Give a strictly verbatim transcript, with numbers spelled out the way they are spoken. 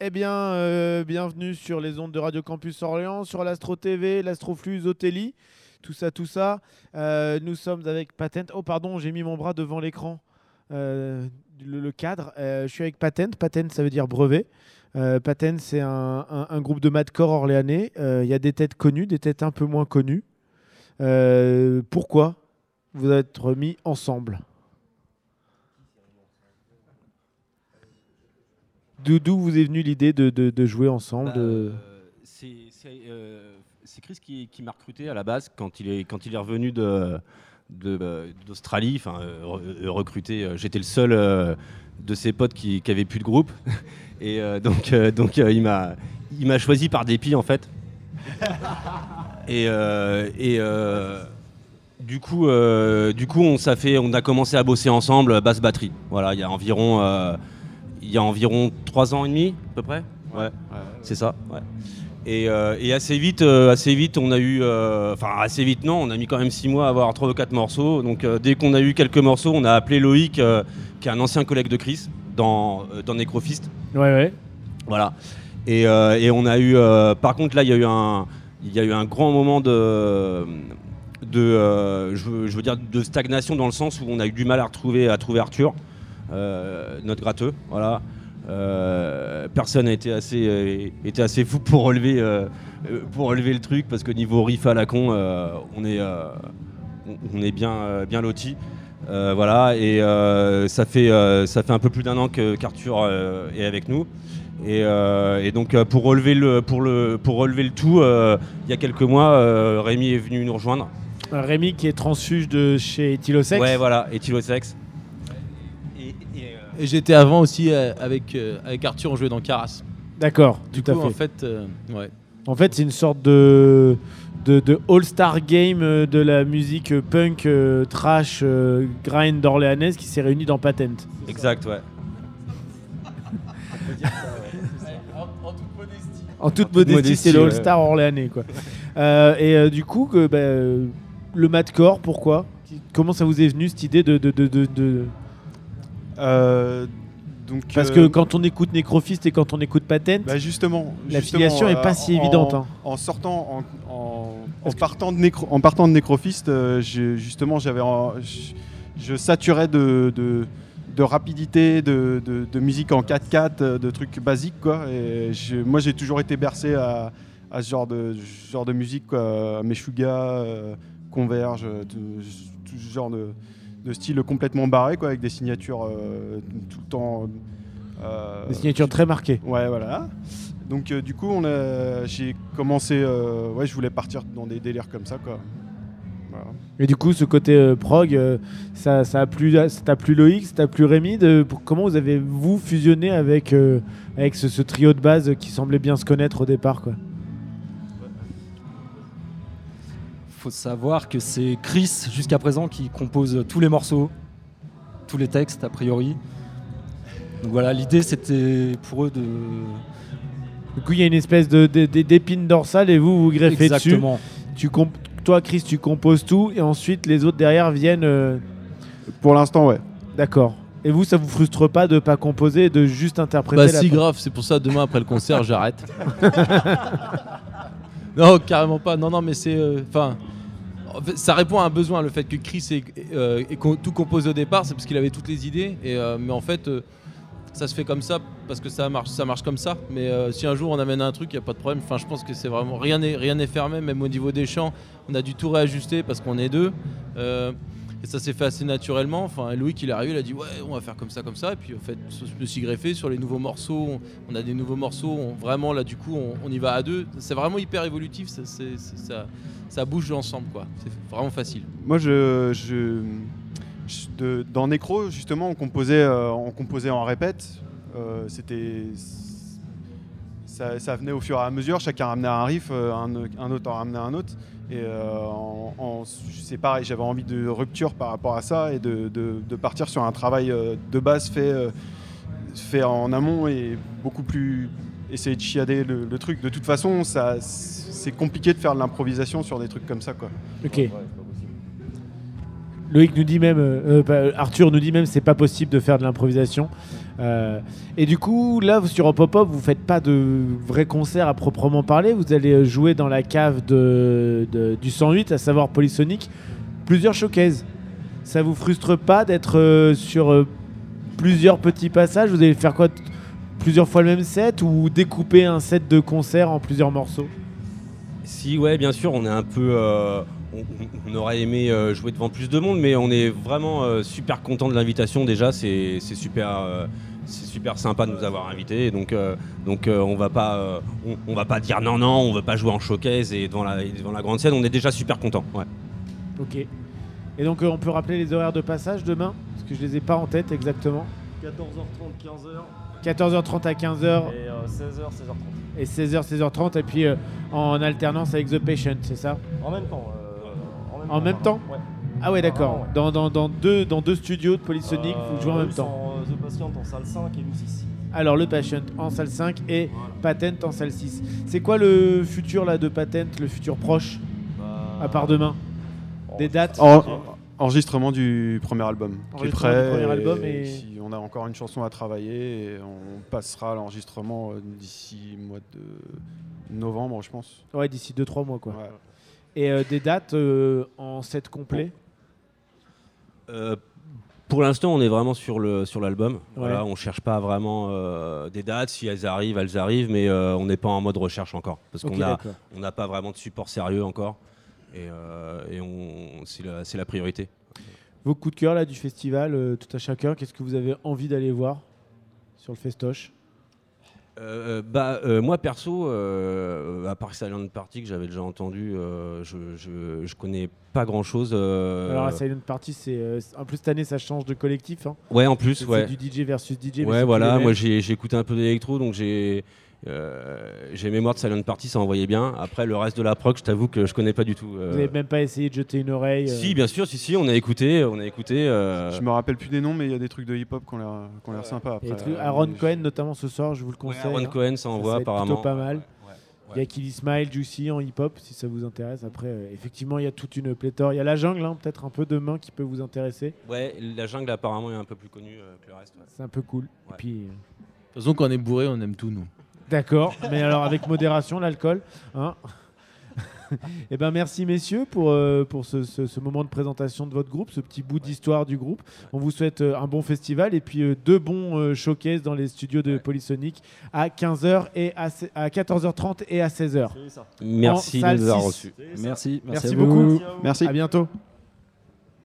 Eh bien, euh, bienvenue sur les ondes de Radio Campus Orléans, sur l'Astro T V, l'Astroflux, Zotelli, tout ça, tout ça. Euh, nous sommes avec Patent. Oh, pardon, j'ai mis mon bras devant l'écran, euh, le, le cadre. Euh, je suis avec Patent. Patent, ça veut dire brevet. Euh, Patent, c'est un, un, un groupe de madcore orléanais. Il euh, y a des têtes connues, des têtes un peu moins connues. Euh, pourquoi vous êtes mis ensemble? D'où vous est venue l'idée de, de, de jouer ensemble? Bah, de... euh, C'est euh, Chris qui, qui m'a recruté à la base quand il est, quand il est revenu de, de, d'Australie. Enfin, euh, recruté. J'étais le seul euh, de ses potes qui, qui avait plus de groupe. Et euh, donc, euh, donc euh, il m'a il m'a choisi par dépit en fait. Et, euh, et euh, du coup, euh, du coup, on s'est fait, on a commencé à bosser ensemble, basse batterie. Voilà, il y a environ euh, il y a environ trois ans et demi, à peu près. Ouais, ouais, ouais. C'est ça. Ouais. Et, euh, et assez vite, euh, assez vite, on a eu, enfin euh, assez vite non, on a mis quand même six mois à avoir trois ou quatre morceaux. Donc euh, dès qu'on a eu quelques morceaux, on a appelé Loïc, euh, qui est un ancien collègue de Chris dans euh, dans Necrofist. Ouais, ouais. Voilà. Et, euh, et on a eu, euh, par contre là, il y a eu un, il y a eu un grand moment de de, euh, je, veux, je veux dire de stagnation dans le sens où on a eu du mal à retrouver, à trouver Arthur. Euh, notre gratteux, voilà. Euh, personne n'a été assez, euh, été assez fou pour relever, euh, pour relever le truc parce que niveau riff à la con, euh, on est, euh, on est bien, euh, bien lotis. Euh, voilà, et euh, ça fait, euh, ça fait un peu plus d'un an que qu'Arthur euh, est avec nous. Et, euh, et donc pour relever le, pour le, pour relever le tout, euh, il y a quelques mois, euh, Rémi est venu nous rejoindre. Rémi qui est transfuge de chez Ethylosex. Ouais, voilà, Ethylosex. Et j'étais avant aussi euh, avec, euh, avec Arthur, on jouait dans Caras. D'accord, du tout coup, à fait. En fait, euh, ouais. En fait, c'est une sorte de, de, de all-star game de la musique punk, euh, trash, euh, grind orléanaise qui s'est réunie dans Patent. Exact, ouais. En toute modestie. En toute modestie, modestie c'est le all-star ouais. orléanais, quoi. euh, et euh, du coup, que, bah, euh, le madcore, pourquoi? Comment ça vous est venu cette idée de... de, de, de, de... Euh, donc, Parce euh, que quand on écoute Necrofist et quand on écoute Patent, bah justement, la filiation n'est euh, pas si en, évidente. Hein. En sortant, en, en, en, partant, de nécro, en partant de Necrofist, euh, justement, j'avais, je, je saturais de, de, de rapidité, de, de, de musique en quatre quatre, de trucs basiques, quoi. Et je, moi, j'ai toujours été bercé à, à ce genre de, genre de musique, quoi. Meshuggah, euh, Converge, tout, tout ce genre de... de style complètement barré, quoi, avec des signatures euh, tout le temps. Euh, des signatures très marquées. Ouais, voilà. Donc euh, du coup, on a, j'ai commencé. Euh, ouais, je voulais partir dans des délires comme ça, quoi. Voilà. Et du coup, ce côté euh, prog, euh, ça, ça a plu, ça t'a plu Loïc, ça t'a plu Rémi. De, pour, comment vous avez vous fusionné avec euh, avec ce, ce trio de base qui semblait bien se connaître au départ, quoi? Faut savoir que c'est Chris jusqu'à présent qui compose tous les morceaux, tous les textes a priori. Donc voilà, l'idée c'était pour eux de... Du coup il y a une espèce de, de, de, d'épine dorsale et vous vous greffez Exactement. dessus. Tu comp- toi Chris tu composes tout et ensuite les autres derrière viennent... Euh... Pour l'instant ouais. D'accord. Et vous ça vous frustre pas de pas composer et de juste interpréter? Bah la si part. Grave, c'est pour ça demain après le concert j'arrête. Non, carrément pas. Non, non, mais c'est... Enfin, euh, ça répond à un besoin, le fait que Chris ait, euh, ait tout composé au départ, c'est parce qu'il avait toutes les idées. Et, euh, mais en fait, euh, ça se fait comme ça, parce que ça marche, ça marche comme ça. Mais euh, si un jour on amène un truc, il n'y a pas de problème. Enfin, je pense que c'est vraiment... Rien n'est, rien n'est fermé, même au niveau des chants. On a dû tout réajuster parce qu'on est deux. Euh, et ça s'est fait assez naturellement. Enfin, Louis, il est arrivé, il a dit ouais, on va faire comme ça, comme ça. Et puis en fait, je me suis greffé sur les nouveaux morceaux. On a des nouveaux morceaux. On, vraiment, là, du coup, on, on y va à deux. C'est vraiment hyper évolutif. Ça, c'est, c'est, ça, ça bouge ensemble, quoi. C'est vraiment facile. Moi, je, je, je de, dans Necro, justement, on composait, euh, on composait en répète. Euh, c'était, ça, ça venait au fur et à mesure. Chacun ramenait un riff, un, un autre en ramenait un autre. Et euh, en, en, c'est pareil, j'avais envie de rupture par rapport à ça et de, de, de partir sur un travail euh, de base fait, euh, fait en amont et beaucoup plus essayer de chiader le, le truc. De toute façon, ça, c'est compliqué de faire de l'improvisation sur des trucs comme ça, quoi. Ok. Ouais, Loïc nous dit même, euh, euh, Arthur nous dit même, c'est pas possible de faire de l'improvisation. Euh, et du coup, là, sur Europop, vous faites pas de vrais concerts à proprement parler. Vous allez jouer dans la cave de, de- du cent huit, à savoir Polysonic, plusieurs showcases. Ça vous frustre pas d'être euh, sur euh, plusieurs petits passages? Vous allez faire quoi? t- Plusieurs fois le même set ou découper un set de concert en plusieurs morceaux? Si, ouais, bien sûr, on est un peu. euh, on, on aurait aimé euh, jouer devant plus de monde, mais on est vraiment euh, super content de l'invitation déjà. C'est c'est super, euh, c'est super sympa de nous avoir invités. Et donc, euh, donc euh, on va pas, euh, on, on va pas dire non, non, on veut pas jouer en showcase et devant la, et devant la grande scène. On est déjà super content. Ouais. Ok. Et donc, euh, on peut rappeler les horaires de passage demain? Parce que je les ai pas en tête exactement. quatorze heures trente, quinze heures quatorze heures trente à quinze heures et euh, seize heures, seize heures trente. et seize heures, seize heures trente. Et puis euh, en alternance avec The Patient, c'est ça? En même temps. euh, en même En même temps? Ouais. Ah ouais, d'accord. Ah, ouais. Dans, dans, dans, deux, dans deux studios de Polysonic, Euh, vous jouez en même eux temps. sont, euh, The Patient en salle cinq et nous six. Alors, le Patient en salle cinq et Voilà. Patent en salle six. C'est quoi le futur là de Patent, le futur proche, Bah, à part demain? oh, Des dates? En- enregistrement du premier album qui est Enregistrement prêt. du premier et album et- si on a encore une chanson à travailler et on passera à l'enregistrement euh, d'ici le mois de novembre, je pense. Ouais, d'ici deux trois mois quoi. Ouais. Et euh, des dates euh, en set complet? Euh, pour l'instant, on est vraiment sur le sur l'album. Voilà, Ouais. on cherche pas vraiment euh, des dates. Si elles arrivent, elles arrivent, mais euh, on n'est pas en mode recherche encore parce Ok, qu'on a d'accord. on n'a pas vraiment de support sérieux encore. Et, euh, et on, c'est, la, c'est la priorité. Vos coups de cœur là du festival, euh, tout à chacun, qu'est-ce que vous avez envie d'aller voir sur le festoche? Euh, bah, euh, moi perso, euh, à part Silent Party que j'avais déjà entendu, euh, je, je, je connais pas grand chose. Alors la Silent Party, c'est euh, en plus cette année ça change de collectif. Hein. Ouais, en plus, C'est ouais. du D J versus D J. mais c'est Ouais, plus voilà. les mêmes. Moi, j'ai, j'ai écouté un peu d'électro, donc j'ai euh, j'ai mémoire de Silent Party, ça envoyait bien. Après, le reste de la prog, je t'avoue que je connais pas du tout. euh. Vous n'avez même pas essayé de jeter une oreille euh, Si, bien sûr, si, si, on a écouté, on a écouté. euh, Je me rappelle plus des noms, mais il y a des trucs de hip-hop qui ont l'air qui ont l'air sympas il y a après. des trucs- Euh, Aaron mais je- Cohen notamment ce soir, je vous le Ouais, conseille. Aaron hein. Cohen, ça Ça, envoie ça va être apparemment. plutôt pas mal. Ouais, ouais, Il y a Killy Smile, Juicy en hip-hop si ça vous intéresse. Après, euh, effectivement, il y a toute une pléthore. Il y a la jungle, hein, peut-être un peu demain qui peut vous intéresser. Ouais, la jungle apparemment est un peu plus connue euh, que le reste. Ouais. C'est un peu cool. Et Ouais. puis, euh, De toute façon, quand on est bourré, on aime tout, nous. d'accord, mais alors avec modération, l'alcool. Hein. Eh ben merci messieurs pour, euh, pour ce, ce- ce moment de présentation de votre groupe, ce petit bout d'histoire du groupe. On vous souhaite euh, un bon festival et puis euh, deux bons euh, showcases dans les studios de Polysonic à quinze heures et à, se- à quatorze heures trente et à seize heures. C'est ça. Merci En de nous avoir salle reçus. C'est ça. Merci, merci, Merci à beaucoup. vous. Merci à vous. Merci. À bientôt.